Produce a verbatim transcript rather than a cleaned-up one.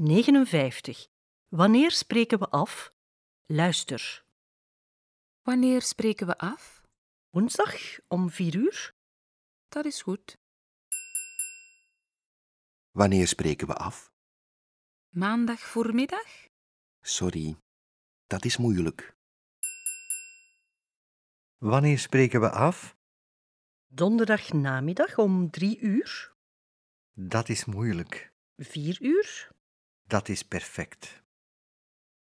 negenenvijftig. Wanneer spreken we af? Luister. Wanneer spreken we af? Woensdag om vier uur? Dat is goed. Wanneer spreken we af? Maandag voormiddag? Sorry, dat is moeilijk. Wanneer spreken we af? Donderdag namiddag om drie uur? Dat is moeilijk. Vier uur? Dat is perfect.